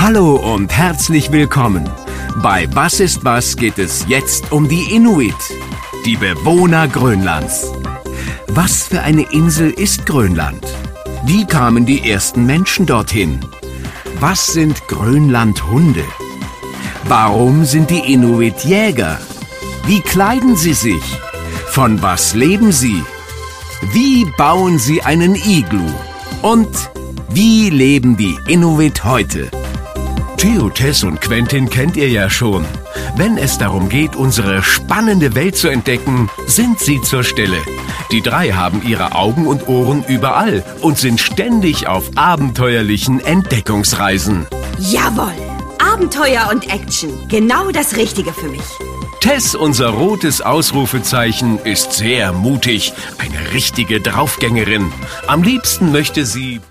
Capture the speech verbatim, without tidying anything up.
Hallo und herzlich willkommen. Bei Was ist was geht es jetzt um die Inuit, die Bewohner Grönlands. Was für eine Insel ist Grönland? Wie kamen die ersten Menschen dorthin? Was sind Grönlandhunde? Warum sind die Inuit Jäger? Wie kleiden sie sich? Von was leben sie? Wie bauen sie einen Iglu? Und wie leben die Inuit heute? Theo, Tess und Quentin kennt ihr ja schon. Wenn es darum geht, unsere spannende Welt zu entdecken, sind sie zur Stelle. Die drei haben ihre Augen und Ohren überall und sind ständig auf abenteuerlichen Entdeckungsreisen. Jawohl! Abenteuer und Action. Genau das Richtige für mich. Tess, unser rotes Ausrufezeichen, ist sehr mutig. Eine richtige Draufgängerin. Am liebsten möchte sie